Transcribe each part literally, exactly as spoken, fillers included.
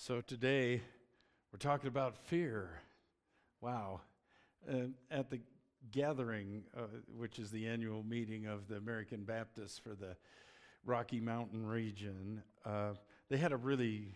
So today we're talking about fear. Wow. Uh, at the gathering, uh, which is the annual meeting of the American Baptists for the Rocky Mountain region, uh, they had a really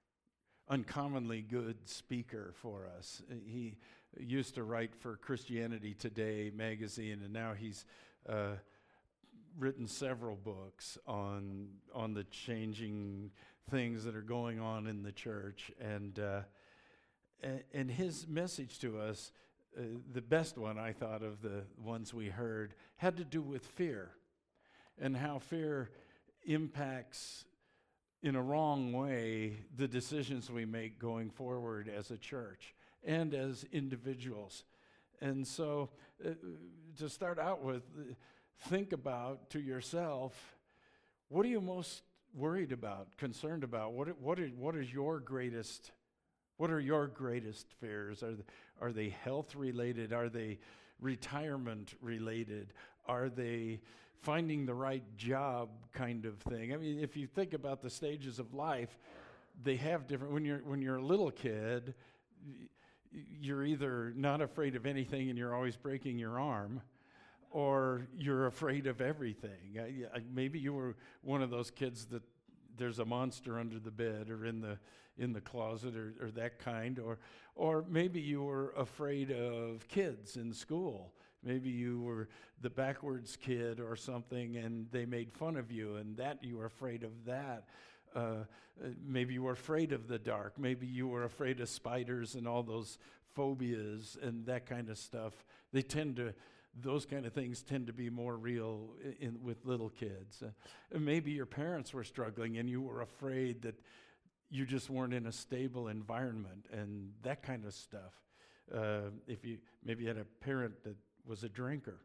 uncommonly good speaker for us. He used to write for Christianity Today magazine, and now he's uh, written several books on on the changing things that are going on in the church. And uh, and, and his message to us, uh, the best one I thought of the ones we heard, had to do with fear and how fear impacts in a wrong way the decisions we make going forward as a church and as individuals. And so uh, to start out with, uh, think about to yourself, what are you most worried about, concerned about? What what is, what is your greatest, what are your greatest fears? Are they, are they health related? Are they retirement related? Are they finding the right job kind of thing? I mean, if you think about the stages of life, they have different, when you're when you're a little kid, you're either not afraid of anything and you're always breaking your arm, or you're afraid of everything. I, I, maybe you were one of those kids that there's a monster under the bed or in the in the closet or, or that kind, or or maybe you were afraid of kids in school. Maybe you were the backwards kid or something, and they made fun of you, and that you were afraid of that. Uh, maybe you were afraid of the dark. Maybe you were afraid of spiders and all those phobias and that kind of stuff. They tend to, those kind of things tend to be more real in, in with little kids. Uh, maybe your parents were struggling and you were afraid that you just weren't in a stable environment and that kind of stuff. Uh, if you maybe you had a parent that was a drinker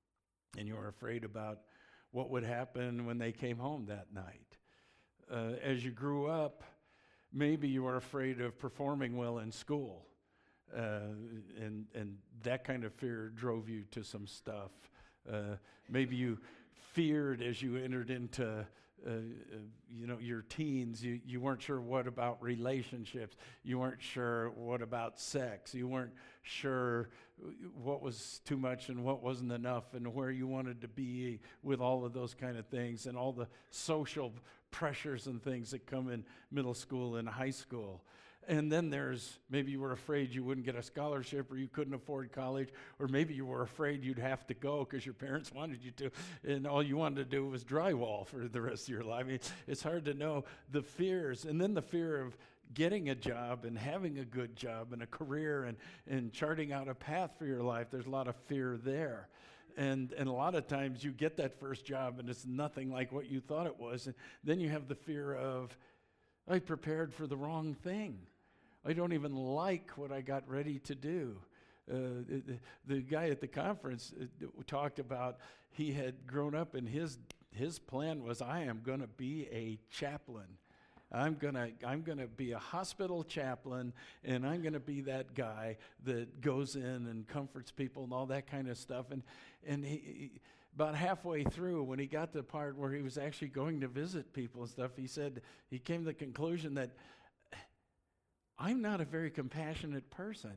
and you were afraid about what would happen when they came home that night. Uh, as you grew up, maybe you were afraid of performing well in school. Uh, and and that kind of fear drove you to some stuff. Uh, maybe you feared as you entered into uh, uh, you know your teens. You you weren't sure what about relationships. You weren't sure what about sex. You weren't sure what was too much and what wasn't enough, and where you wanted to be with all of those kind of things, and all the social pressures and things that come in middle school and high school. And then there's, maybe you were afraid you wouldn't get a scholarship, or you couldn't afford college, or maybe you were afraid you'd have to go because your parents wanted you to, and all you wanted to do was drywall for the rest of your life. I mean, it's hard to know the fears. And then the fear of getting a job and having a good job and a career and, and charting out a path for your life. There's a lot of fear there. And and a lot of times you get that first job and it's nothing like what you thought it was. And then you have the fear of, I prepared for the wrong thing. I don't even like what I got ready to do. Uh, the, the guy at the conference uh, talked about he had grown up and his his plan was, I am going to be a chaplain. I'm gonna I'm gonna be a hospital chaplain, and I'm gonna be that guy that goes in and comforts people and all that kind of stuff. And and he, he, about halfway through, when he got to the part where he was actually going to visit people and stuff, he said he came to the conclusion that I'm not a very compassionate person.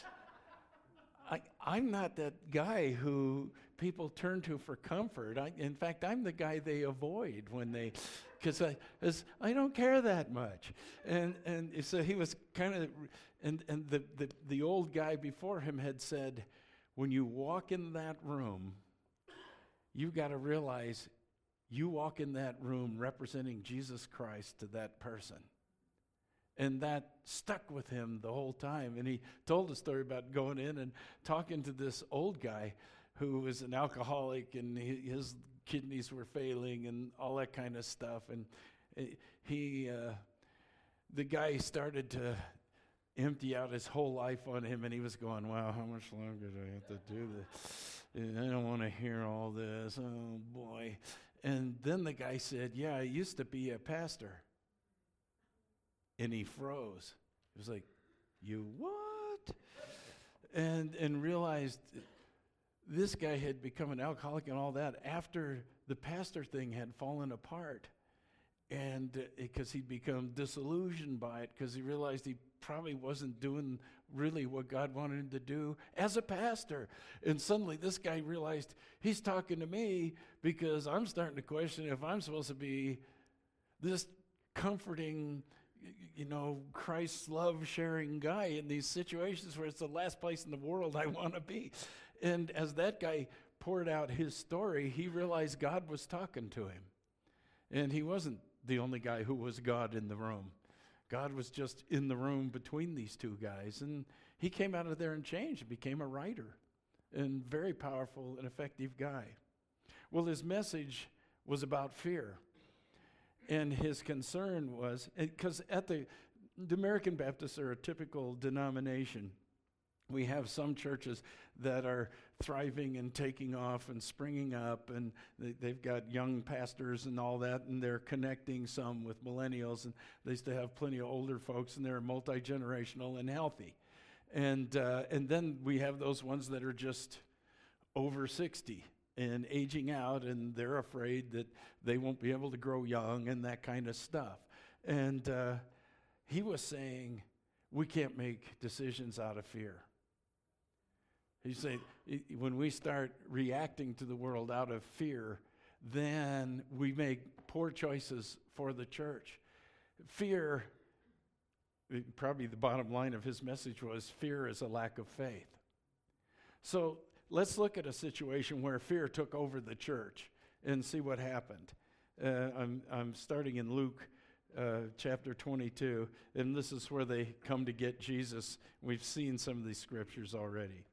I, I'm not that guy who people turn to for comfort. I, in fact, I'm the guy they avoid when they, because I, as I don't care that much. And and so he was kind of, and and the, the the old guy before him had said, when you walk in that room, you've got to realize you walk in that room representing Jesus Christ to that person. And that stuck with him the whole time. And he told a story about going in and talking to this old guy who was an alcoholic, and he, his kidneys were failing and all that kind of stuff. And he, uh, the guy started to empty out his whole life on him, and he was going, wow, how much longer do I have to do this? I don't want to hear all this. Oh, boy. And then the guy said, yeah, I used to be a pastor. And he froze. It was like, you what? And and realized this guy had become an alcoholic and all that after the pastor thing had fallen apart. and because he'd become disillusioned by it, because he realized he probably wasn't doing really what God wanted him to do as a pastor. And suddenly this guy realized he's talking to me because I'm starting to question if I'm supposed to be this comforting, you know, Christ's love sharing guy in these situations where it's the last place in the world I want to be. And as that guy poured out his story, he realized God was talking to him. And he wasn't the only guy who was God in the room. God was just in the room between these two guys. And he came out of there and changed and became a writer and very powerful and effective guy. Well, his message was about fear. And his concern was, because at the, the American Baptists are a typical denomination. We have some churches that are thriving and taking off and springing up, and they, they've got young pastors and all that, and they're connecting some with millennials, and they used to have plenty of older folks, and they're multi-generational and healthy. And uh, and then we have those ones that are just over sixty and aging out, and they're afraid that they won't be able to grow young and that kind of stuff. And uh, he was saying, we can't make decisions out of fear. He's saying, when we start reacting to the world out of fear, then we make poor choices for the church. Fear, probably the bottom line of his message was, fear is a lack of faith. So let's look at a situation where fear took over the church and see what happened. Uh, I'm, I'm starting in Luke uh, chapter twenty-two, and this is where they come to get Jesus. We've seen some of these scriptures already.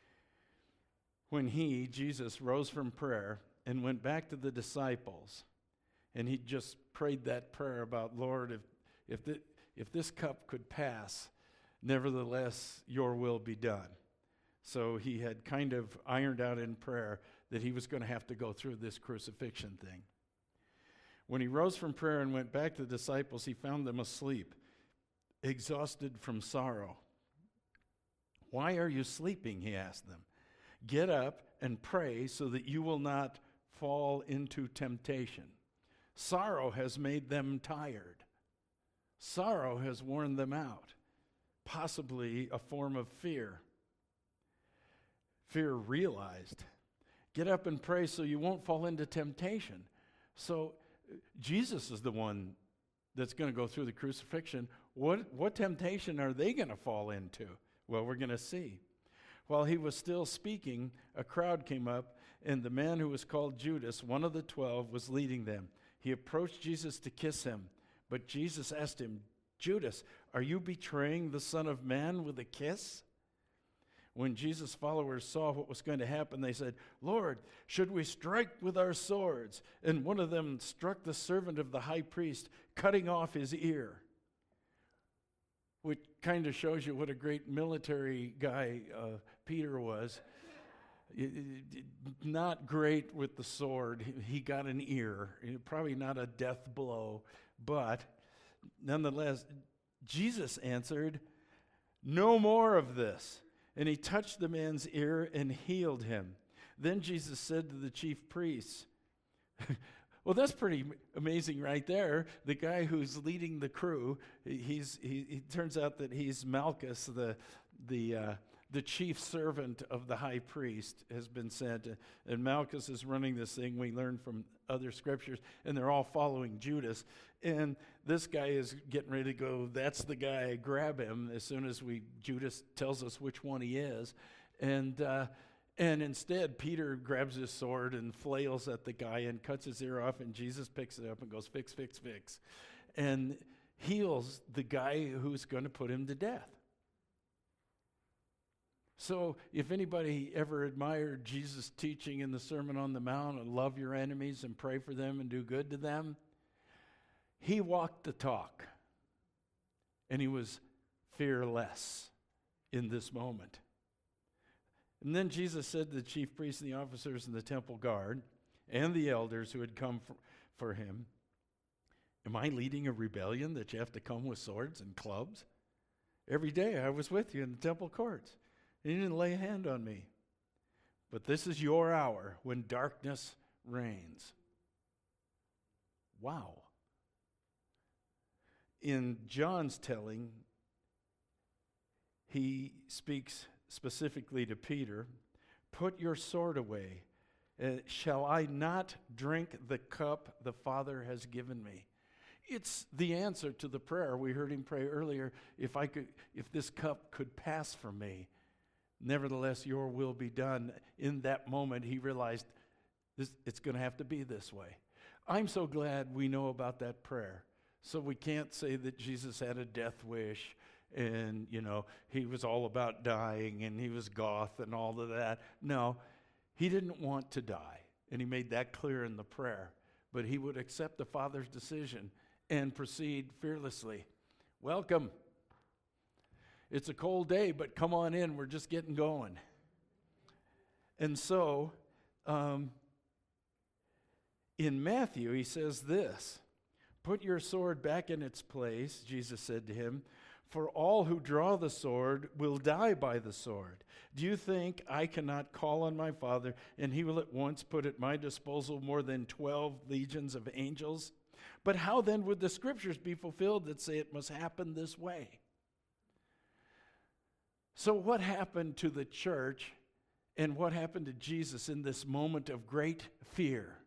When he, Jesus, rose from prayer and went back to the disciples, and he just prayed that prayer about, Lord, if if, the, if this cup could pass, nevertheless, your will be done. So he had kind of ironed out in prayer that he was going to have to go through this crucifixion thing. When he rose from prayer and went back to the disciples, he found them asleep, exhausted from sorrow. Why are you sleeping? He asked them. Get up and pray so that you will not fall into temptation. Sorrow has made them tired. Sorrow has worn them out, possibly a form of fear. Fear realized. Get up and pray so you won't fall into temptation. So Jesus is the one that's going to go through the crucifixion. What, what temptation are they going to fall into? Well, we're going to see. While he was still speaking, a crowd came up, and the man who was called Judas, one of the twelve, was leading them. He approached Jesus to kiss him, but Jesus asked him, Judas, are you betraying the Son of Man with a kiss? When Jesus' followers saw what was going to happen, they said, Lord, should we strike with our swords? And one of them struck the servant of the high priest, cutting off his ear. Which kind of shows you what a great military guy uh, Peter was. Not great with the sword. He got an ear. Probably not a death blow, but nonetheless, Jesus answered, no more of this. And he touched the man's ear and healed him. Then Jesus said to the chief priests, well, that's pretty amazing right there. The guy who's leading the crew, he's he, he turns out that he's Malchus, the the uh, the chief servant of the high priest, has been sent. And Malchus is running this thing, we learn from other scriptures, and they're all following Judas. And this guy is getting ready to go, that's the guy, grab him, as soon as we Judas tells us which one he is. And uh, and instead, Peter grabs his sword and flails at the guy and cuts his ear off, and Jesus picks it up and goes, fix, fix, fix, and heals the guy who's going to put him to death. So if anybody ever admired Jesus' teaching in the Sermon on the Mount and love your enemies and pray for them and do good to them, he walked the talk, and he was fearless in this moment. And then Jesus said to the chief priests and the officers and the temple guard and the elders who had come for, for him, am I leading a rebellion that you have to come with swords and clubs? Every day I was with you in the temple courts, and you didn't lay a hand on me. But this is your hour when darkness reigns. Wow. in John's telling, he speaks specifically to Peter, "Put your sword away. Uh, shall I not drink the cup the Father has given me?" It's the answer to the prayer we heard him pray earlier. If I could, if this cup could pass from me, nevertheless your will be done. In that moment, he realized this, it's going to have to be this way. I'm so glad we know about that prayer. So we can't say that Jesus had a death wish and, you know, he was all about dying and he was goth and all of that. No, he didn't want to die. And he made that clear in the prayer. But he would accept the Father's decision and proceed fearlessly. Welcome. It's a cold day, but come on in. We're just getting going. And so, um, in Matthew, he says this, "Put your sword back in its place," Jesus said to him, "for all who draw the sword will die by the sword. Do you think I cannot call on my Father, and he will at once put at my disposal more than twelve legions of angels? But how then would the scriptures be fulfilled that say it must happen this way?" So what happened to the church and what happened to Jesus in this moment of great fear?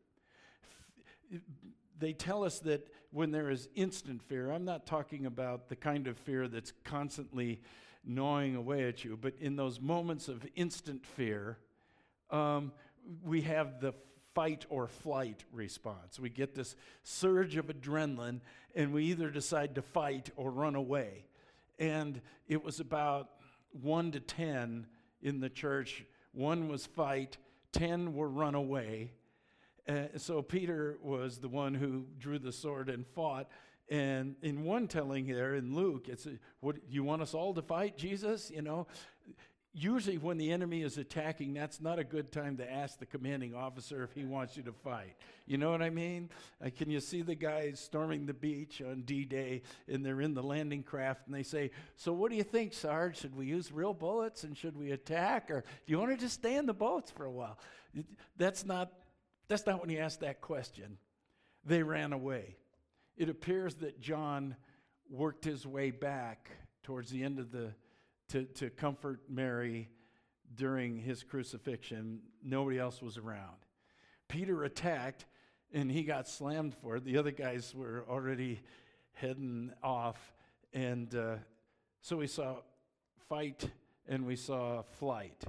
They tell us that when there is instant fear, I'm not talking about the kind of fear that's constantly gnawing away at you, but in those moments of instant fear, um, we have the fight or flight response. We get this surge of adrenaline, and we either decide to fight or run away. And it was about one to ten in the church. One was fight, ten were run away. Uh, so Peter was the one who drew the sword and fought. And in one telling there in Luke, it's, a, what, you want us all to fight, Jesus? You know, usually when the enemy is attacking, that's not a good time to ask the commanding officer if he wants you to fight. You know what I mean? Uh, can you see the guys storming the beach on D-Day, and they're in the landing craft, and they say, "So what do you think, Sarge? Should we use real bullets, and should we attack, or do you want to just stay in the boats for a while?" That's not, that's not when you ask that question. They ran away. It appears that John worked his way back towards the end of the To, to comfort Mary during his crucifixion. Nobody else was around. Peter attacked, and he got slammed for it. The other guys were already heading off, and uh, so we saw fight and we saw flight.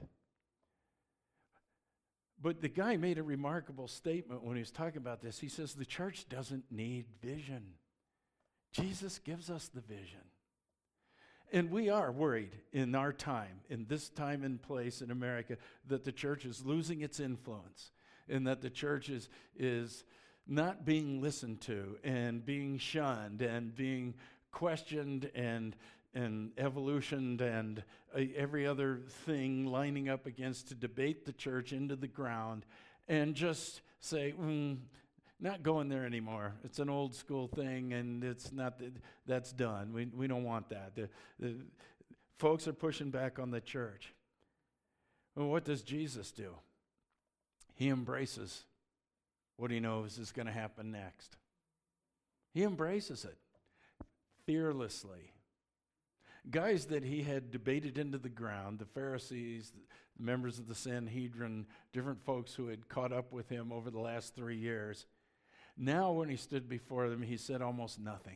But the guy made a remarkable statement when he was talking about this. He says, the church doesn't need vision. Jesus gives us the vision. And we are worried in our time, in this time and place in America, that the church is losing its influence and that the church is, is not being listened to and being shunned and being questioned and, and evolutioned and uh, every other thing lining up against to debate the church into the ground and just say, mm, not going there anymore. It's an old school thing, and it's not that that's done. We we don't want that. The, the folks are pushing back on the church. Well, what does Jesus do? He embraces what he knows is going to happen next. He embraces it fearlessly. Guys that he had debated into the ground, the Pharisees, the members of the Sanhedrin, different folks who had caught up with him over the last three years. Now when he stood before them, he said almost nothing.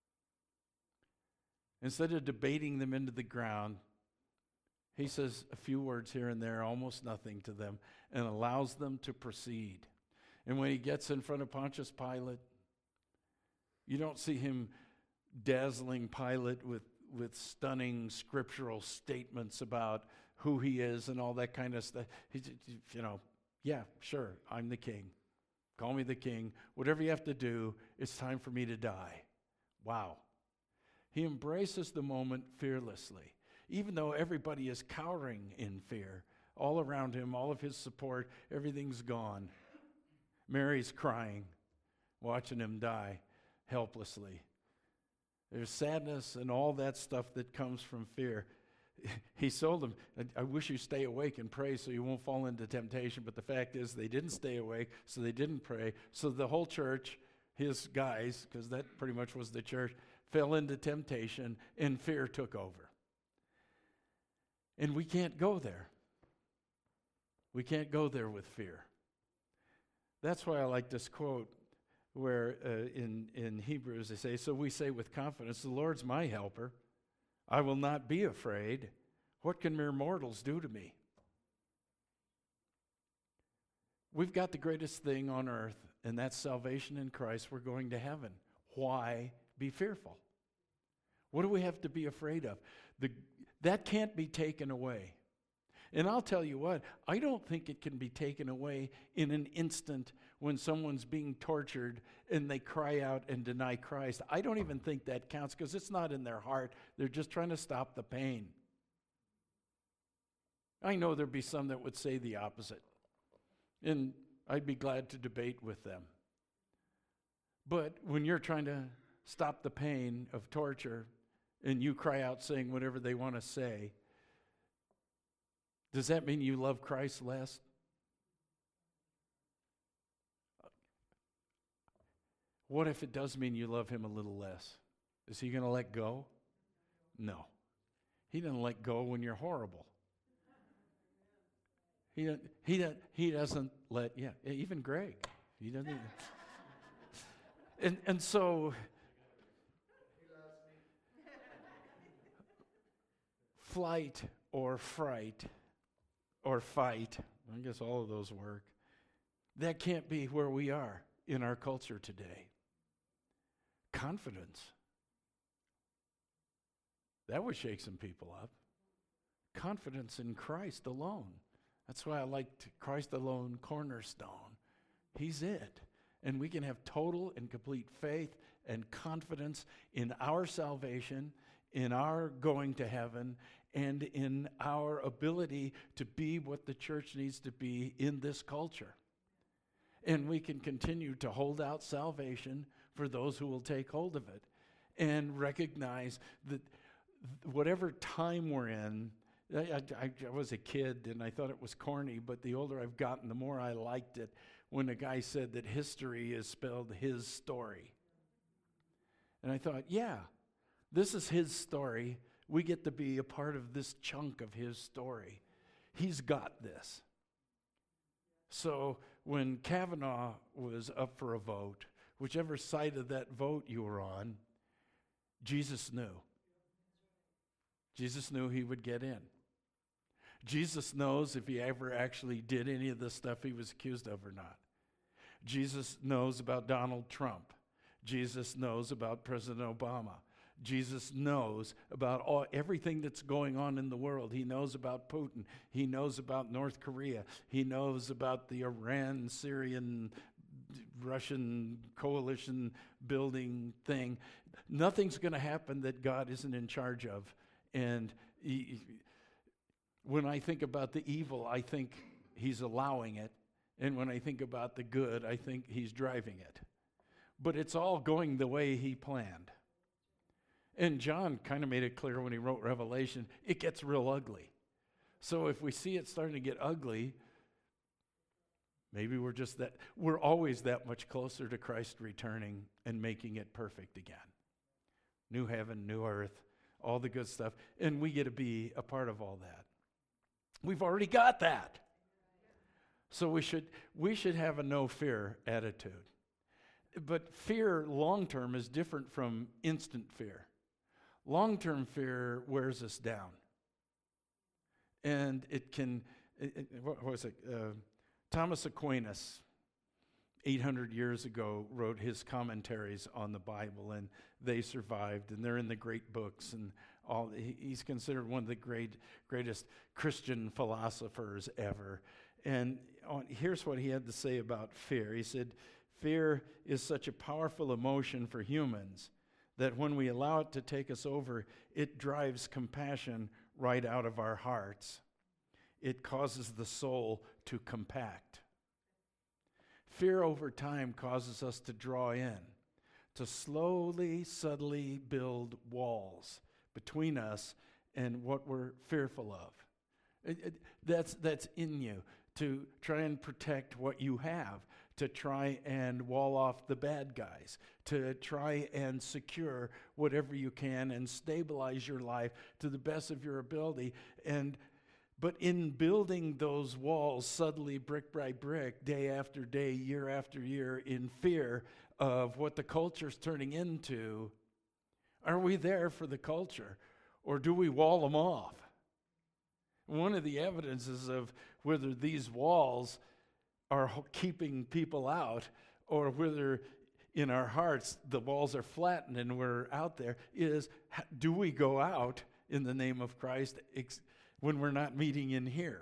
Instead of debating them into the ground, he says a few words here and there, almost nothing to them, and allows them to proceed. And when he gets in front of Pontius Pilate, you don't see him dazzling Pilate with, with stunning scriptural statements about who he is and all that kind of stuff. He, you know, yeah, sure, I'm the king. Call me the king. Whatever you have to do, it's time for me to die. Wow. He embraces the moment fearlessly, even though everybody is cowering in fear. All around him, all of his support, everything's gone. Mary's crying, watching him die helplessly. There's sadness and all that stuff that comes from fear. He told them, I wish you stay awake and pray so you won't fall into temptation. But the fact is they didn't stay awake, so they didn't pray. So the whole church, his guys, because that pretty much was the church, fell into temptation, and fear took over. And we can't go there. We can't go there with fear. That's why I like this quote where uh, in, in Hebrews they say, so we say with confidence, the Lord's my helper. I will not be afraid. What can mere mortals do to me? We've got the greatest thing on earth, and that's salvation in Christ. We're going to heaven. Why be fearful? What do we have to be afraid of? The, that can't be taken away. And I'll tell you what, I don't think it can be taken away in an instant when someone's being tortured and they cry out and deny Christ. I don't even think that counts because it's not in their heart. They're just trying to stop the pain. I know there'd be some that would say the opposite. And I'd be glad to debate with them. But when you're trying to stop the pain of torture and you cry out saying whatever they want to say, does that mean you love Christ less? What if it does mean you love him a little less? Is he going to let go? No. He doesn't let go when you're horrible. He doesn't, he doesn't, he doesn't let, yeah, even Greg. He doesn't even. And, and so, flight or fright or fight, I guess all of those work, that can't be where we are in our culture today. Confidence. That would shake some people up. Confidence in Christ alone. That's why I liked Christ alone, cornerstone. He's it. And we can have total and complete faith and confidence in our salvation, in our going to heaven, and in our ability to be what the church needs to be in this culture. And we can continue to hold out salvation for those who will take hold of it and recognize that whatever time we're in, I, I, I was a kid and I thought it was corny, but the older I've gotten, the more I liked it when a guy said that history is spelled his story. And I thought, yeah, this is his story. We get to be a part of this chunk of his story. He's got this. So when Kavanaugh was up for a vote, whichever side of that vote you were on, Jesus knew. Jesus knew he would get in. Jesus knows if he ever actually did any of the stuff he was accused of or not. Jesus knows about Donald Trump. Jesus knows about President Obama. Jesus knows about all, everything that's going on in the world. He knows about Putin. He knows about North Korea. He knows about the Iran, Syrian, Russian coalition building thing. Nothing's going to happen that God isn't in charge of. And he, when I think about the evil, I think he's allowing it. And when I think about the good, I think he's driving it. But it's all going the way he planned. And John kind of made it clear when he wrote Revelation, it gets real ugly. So if we see it starting to get ugly, maybe we're just that, we're always that much closer to Christ returning and making it perfect again. New heaven, new earth, all the good stuff. And we get to be a part of all that. We've already got that. So we should we should have a no fear attitude. But fear long-term is different from instant fear. Long-term fear wears us down. And it can, it, it, what was it? Uh, Thomas Aquinas, eight hundred years ago, wrote his commentaries on the Bible, and they survived, and they're in the great books, and all. He, he's considered one of the great, greatest Christian philosophers ever. And on, here's what he had to say about fear. He said, fear is such a powerful emotion for humans that when we allow it to take us over, it drives compassion right out of our hearts. It causes the soul to compact. Fear over time causes us to draw in, to slowly, subtly build walls between us and what we're fearful of. It, it, that's, that's in you, to try and protect what you have, to try and wall off the bad guys, to try and secure whatever you can and stabilize your life to the best of your ability. And but in building those walls subtly, brick by brick, day after day, year after year, in fear of what the culture's turning into, are we there for the culture, or do we wall them off? One of the evidences of whether these walls are keeping people out, or whether in our hearts the walls are flattened and we're out there, is do we go out in the name of Christ ex- when we're not meeting in here?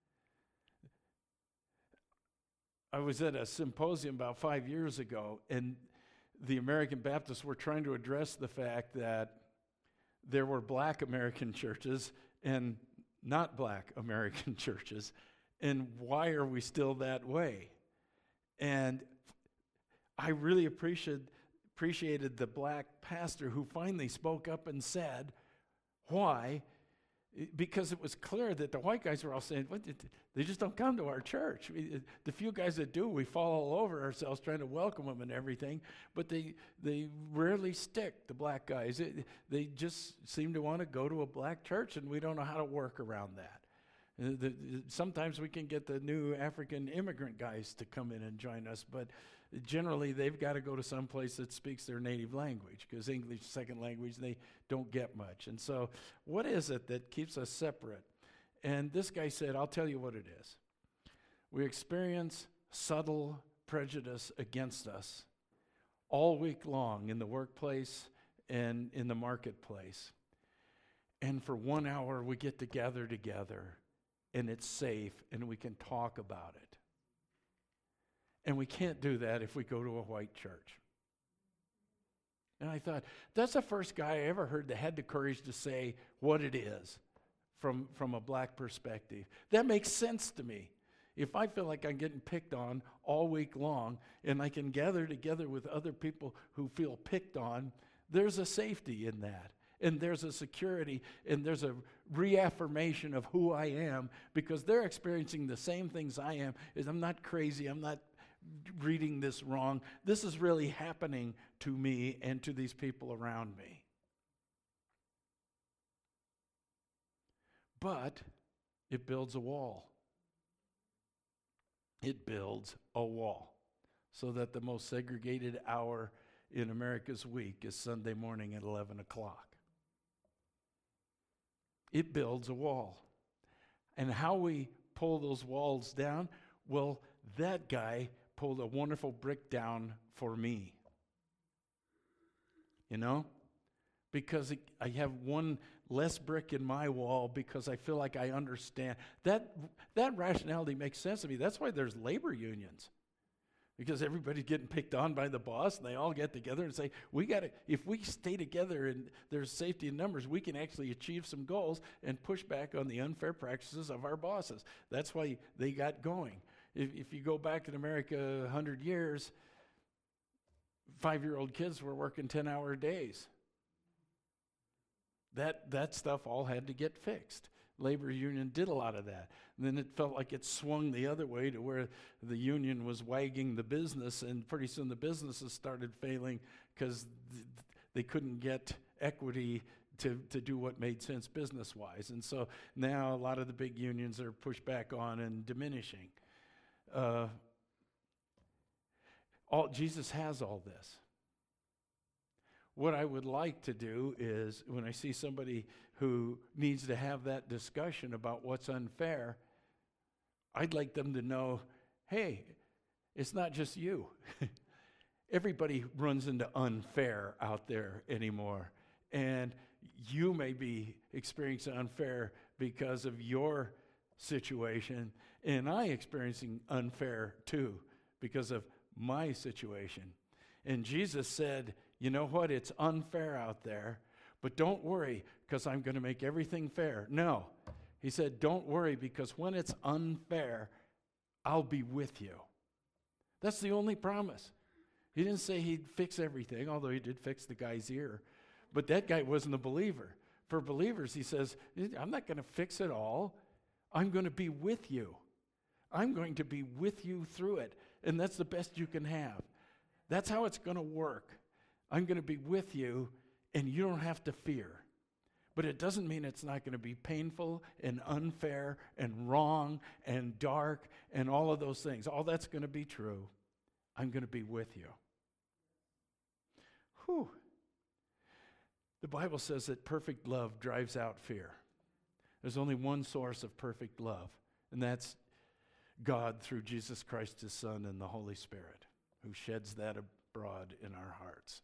I was at a symposium about five years ago, and the American Baptists were trying to address the fact that there were black American churches and not black American churches, and why are we still that way? And I really appreciated appreciated the black pastor who finally spoke up and said, why? Because it was clear that the white guys were all saying, what, they just don't come to our church. We, the few guys that do, we fall all over ourselves trying to welcome them and everything, but they they rarely stick, the black guys. It, they just seem to want to go to a black church, and we don't know how to work around that. Uh, the, the, sometimes we can get the new African immigrant guys to come in and join us, but generally they've got to go to some place that speaks their native language, because English is second language, they don't get much. And so what is it that keeps us separate? And this guy said, I'll tell you what it is. We experience subtle prejudice against us all week long in the workplace and in the marketplace. And for one hour we get to gather together, and it's safe, and we can talk about it. And we can't do that if we go to a white church. And I thought, that's the first guy I ever heard that had the courage to say what it is from, from a black perspective. That makes sense to me. If I feel like I'm getting picked on all week long, and I can gather together with other people who feel picked on, there's a safety in that. And there's a security, and there's a reaffirmation of who I am, because they're experiencing the same things I am. Is I'm not crazy, I'm not reading this wrong. This is really happening to me and to these people around me. But it builds a wall. It builds a wall so that the most segregated hour in America's week is Sunday morning at eleven o'clock. It builds a wall. And how we pull those walls down, well, that guy pulled a wonderful brick down for me. You know? Because it, I have one less brick in my wall because I feel like I understand. That, that rationality makes sense to me. That's why there's labor unions. Because everybody's getting picked on by the boss, and they all get together and say, we got to, if we stay together and there's safety in numbers, we can actually achieve some goals and push back on the unfair practices of our bosses. That's why they got going. If, if you go back in America one hundred years, five-year-old kids were working ten-hour days. That, that stuff all had to get fixed. Labor union did a lot of that. And then it felt like it swung the other way to where the union was wagging the business, and pretty soon the businesses started failing because th- they couldn't get equity to, to do what made sense business-wise. And so now a lot of the big unions are pushed back on and diminishing. Uh, all Jesus has all this. What I would like to do is, when I see somebody who needs to have that discussion about what's unfair, I'd like them to know, hey, it's not just you. Everybody runs into unfair out there anymore. And you may be experiencing unfair because of your situation, and I experiencing unfair too because of my situation. And Jesus said, you know what, it's unfair out there, but don't worry, because I'm going to make everything fair. No. He said, don't worry, because when it's unfair, I'll be with you. That's the only promise. He didn't say he'd fix everything, although he did fix the guy's ear. But that guy wasn't a believer. For believers, he says, I'm not going to fix it all. I'm going to be with you. I'm going to be with you through it. and that's the best you can have. That's how it's going to work. I'm going to be with you, and you don't have to fear. But it doesn't mean it's not going to be painful and unfair and wrong and dark and all of those things. All that's going to be true. I'm going to be with you. Whew. The Bible says that perfect love drives out fear. There's only one source of perfect love, and that's God through Jesus Christ, his Son, and the Holy Spirit, who sheds that abroad in our hearts.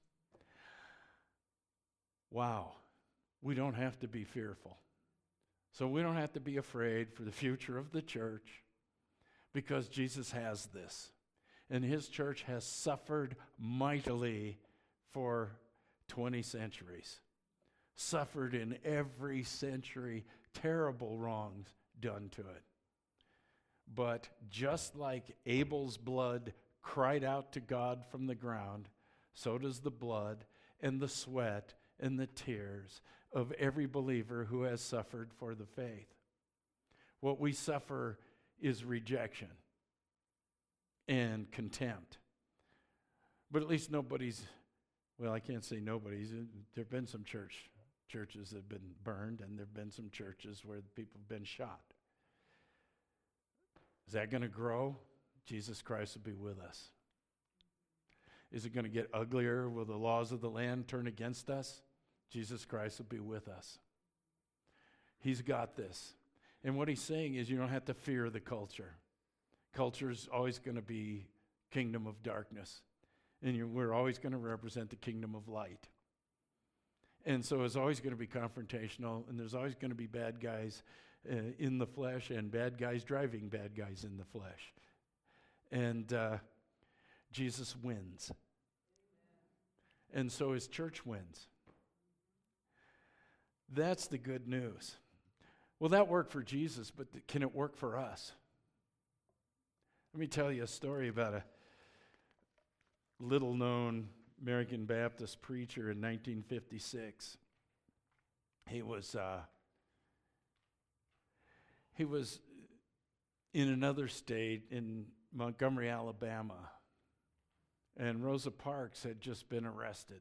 Wow. We don't have to be fearful. So we don't have to be afraid for the future of the church, because Jesus has this. And his church has suffered mightily for twenty centuries. Suffered in every century terrible wrongs done to it. But just like Abel's blood cried out to God from the ground, so does the blood and the sweat and the tears of every believer who has suffered for the faith. What we suffer is rejection and contempt. But at least nobody's, well, I can't say nobody's. There have been some church churches that have been burned, and there have been some churches where people have been shot. Is that going to grow? Jesus Christ will be with us. Is it going to get uglier? Will the laws of the land turn against us? Jesus Christ will be with us. He's got this. And what he's saying is you don't have to fear the culture. Culture's always going to be kingdom of darkness. And you're, we're always going to represent the kingdom of light. And so it's always going to be confrontational, and there's always going to be bad guys uh, in the flesh and bad guys driving bad guys in the flesh. And uh, Jesus wins. And so his church wins. That's the good news. Well, that worked for Jesus, but th- can it work for us? Let me tell you a story about a little-known American Baptist preacher in nineteen fifty-six. He was uh, he was in another state, in Montgomery, Alabama, and Rosa Parks had just been arrested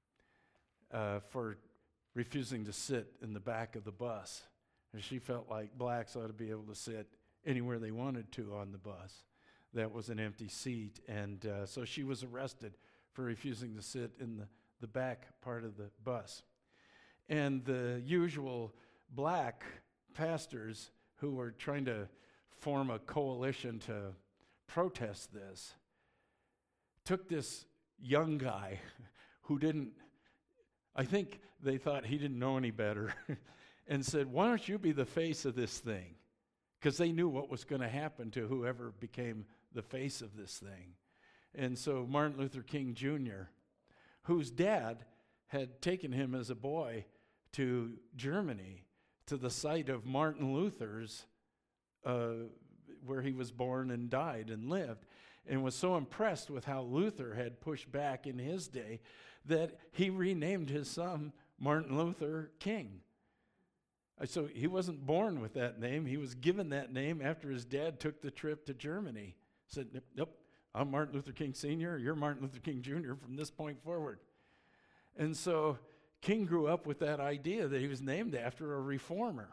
uh, for refusing to sit in the back of the bus. And she felt like blacks ought to be able to sit anywhere they wanted to on the bus. That was an empty seat. And uh, so she was arrested for refusing to sit in the, the back part of the bus. And the usual black pastors who were trying to form a coalition to protest this took this young guy who didn't, I think they thought he didn't know any better, and said, why don't you be the face of this thing? Because they knew what was going to happen to whoever became the face of this thing. And so Martin Luther King Junior, whose dad had taken him as a boy to Germany, to the site of Martin Luther's, uh, where he was born and died and lived, and was so impressed with how Luther had pushed back in his day that he renamed his son Martin Luther King. Uh, So he wasn't born with that name. He was given that name after his dad took the trip to Germany. Said, nope, nope, I'm Martin Luther King Senior, you're Martin Luther King Junior from this point forward. And so King grew up with that idea that he was named after a reformer.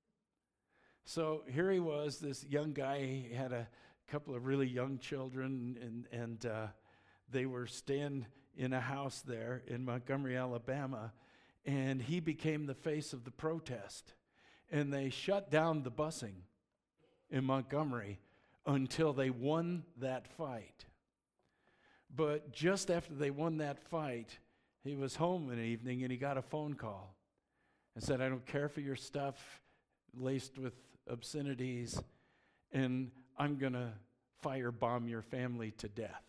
So here he was, this young guy. He had a couple of really young children, and, and uh, they were staying in a house there in Montgomery, Alabama, and he became the face of the protest. And they shut down the busing in Montgomery until they won that fight. But just after they won that fight, he was home an evening and he got a phone call and said, I don't care for your stuff laced with obscenities, and I'm going to firebomb your family to death.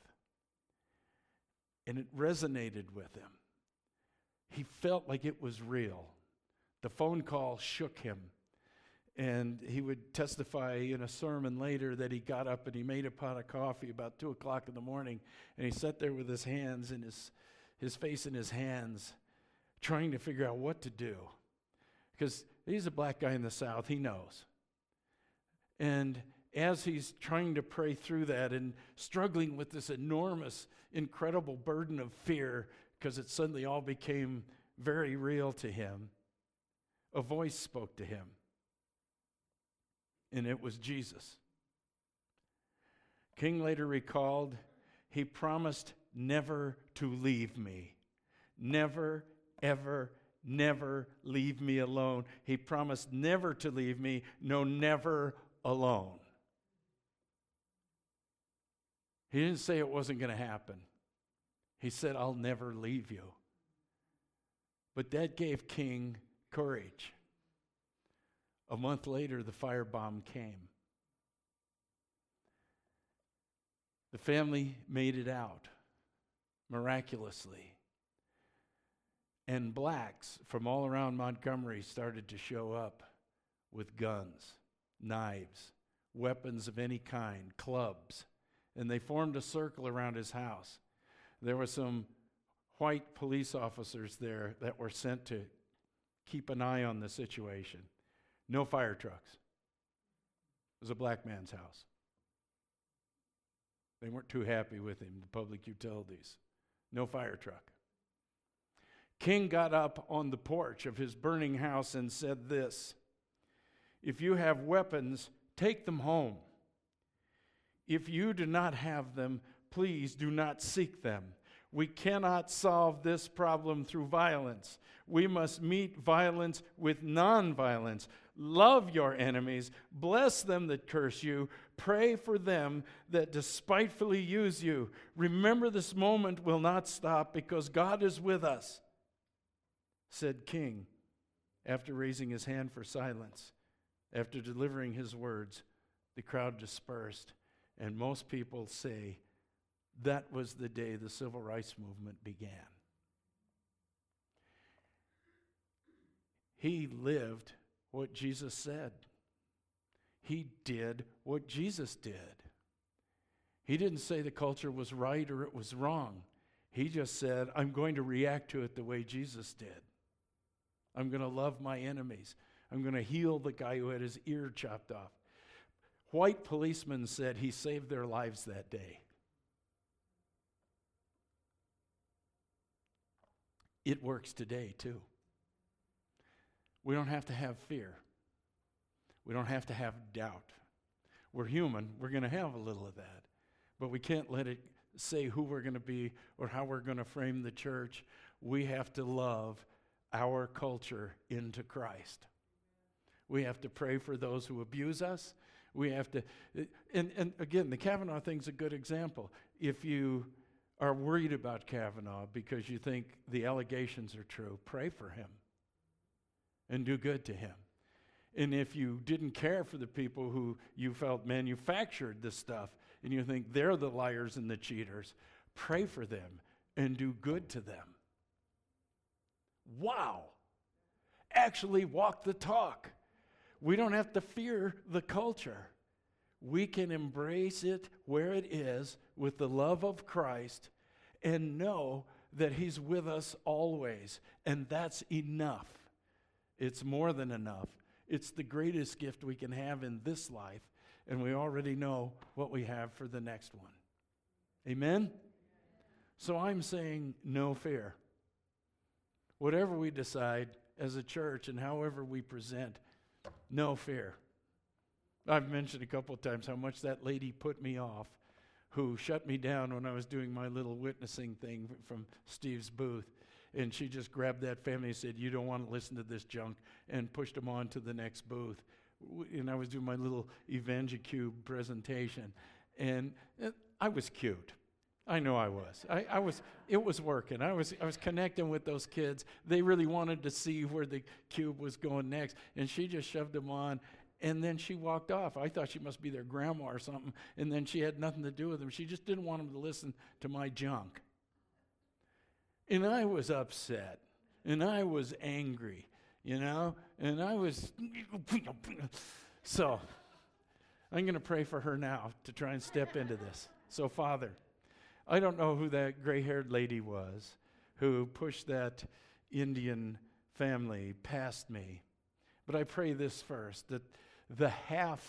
And it resonated with him. He felt like it was real. The phone call shook him. And he would testify in a sermon later that he got up and he made a pot of coffee about two o'clock in the morning, and he sat there with his hands in his, his face in his hands, trying to figure out what to do. Because he's a black guy in the South, he knows. And as he's trying to pray through that and struggling with this enormous, incredible burden of fear, because it suddenly all became very real to him, a voice spoke to him. And it was Jesus. King later recalled, he promised never to leave me. Never, ever, never leave me alone. He promised never to leave me, no, never alone. He didn't say it wasn't going to happen. He said, I'll never leave you. But that gave King courage. A month later, the firebomb came. The family made it out, miraculously. And blacks from all around Montgomery started to show up with guns, knives, weapons of any kind, clubs. And they formed a circle around his house. There were some white police officers there that were sent to keep an eye on the situation. No fire trucks. It was a black man's house. They weren't too happy with him, the public utilities. No fire truck. King got up on the porch of his burning house and said this, if you have weapons, take them home. If you do not have them, please do not seek them. We cannot solve this problem through violence. We must meet violence with nonviolence. Love your enemies. Bless them that curse you. Pray for them that despitefully use you. Remember, this moment will not stop because God is with us, said King, after raising his hand for silence. After delivering his words, the crowd dispersed, and most people say that was the day the civil rights movement began. He lived what Jesus said. He did what Jesus did. He didn't say the culture was right or it was wrong. He just said, I'm going to react to it the way Jesus did. I'm going to love my enemies. I'm going to heal the guy who had his ear chopped off. White policemen said he saved their lives that day. It works today, too. We don't have to have fear. We don't have to have doubt. We're human. We're going to have a little of that. But we can't let it say who we're going to be or how we're going to frame the church. We have to love our culture into Christ. We have to pray for those who abuse us. We have to, and, and again, the Kavanaugh thing's a good example. If you are worried about Kavanaugh because you think the allegations are true, pray for him and do good to him. And if you didn't care for the people who you felt manufactured this stuff and you think they're the liars and the cheaters, pray for them and do good to them. Wow. Actually walk the talk. We don't have to fear the culture. We can embrace it where it is with the love of Christ and know that he's with us always. And that's enough. It's more than enough. It's the greatest gift we can have in this life, and we already know what we have for the next one. Amen? So I'm saying no fear. Whatever we decide as a church and however we present, no fear. I've mentioned a couple of times how much that lady put me off who shut me down when I was doing my little witnessing thing from Steve's booth. And she just grabbed that family and said, you don't want to listen to this junk, and pushed them on to the next booth. And I was doing my little EvangeCube presentation. And I was cute. I know I was. I, I was. It was working. I was I was connecting with those kids. They really wanted to see where the cube was going next. And she just shoved them on. And then she walked off. I thought she must be their grandma or something. And then she had nothing to do with them. She just didn't want them to listen to my junk. And I was upset, and I was angry, you know, and I was, so I'm going to pray for her now to try and step into this. So, Father, I don't know who that gray-haired lady was who pushed that Indian family past me, but I pray this first, that the half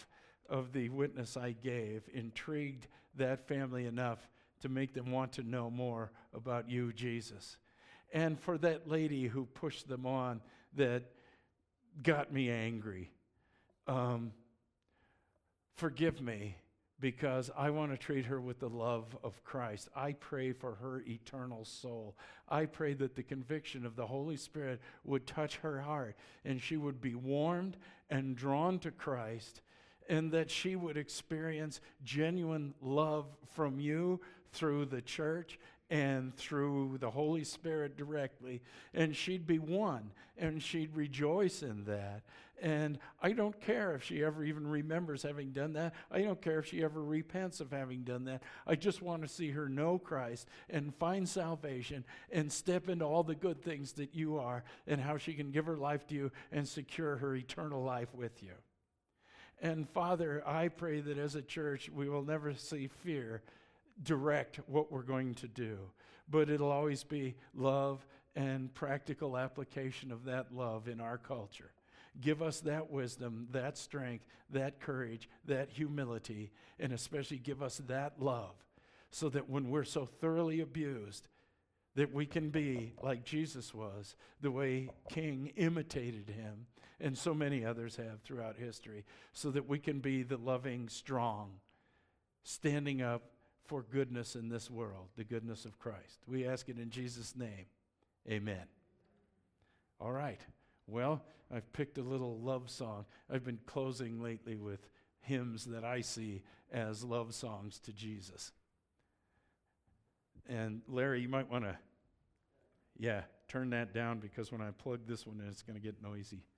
of the witness I gave intrigued that family enough to make them want to know more about you, Jesus. And for that lady who pushed them on that got me angry, um, forgive me, because I want to treat her with the love of Christ. I pray for her eternal soul. I pray that the conviction of the Holy Spirit would touch her heart, and she would be warmed and drawn to Christ, and that she would experience genuine love from you through the church and through the Holy Spirit directly, and she'd be one, and she'd rejoice in that. And I don't care if she ever even remembers having done that. I don't care if she ever repents of having done that. I just want to see her know Christ and find salvation and step into all the good things that you are, and how she can give her life to you and secure her eternal life with you. And Father, I pray that as a church we will never see fear direct what we're going to do, but it'll always be love and practical application of that love in our culture. Give us that wisdom, that strength, that courage, that humility, and especially give us that love, so that when we're so thoroughly abused, that we can be like Jesus was, the way King imitated him, and so many others have throughout history, so that we can be the loving, strong, standing up for goodness in this world, the goodness of Christ. We ask it in Jesus' name. Amen. All right. Well, I've picked a little love song. I've been closing lately with hymns that I see as love songs to Jesus. And Larry, you might want to, yeah, turn that down, because when I plug this one in, it's going to get noisy.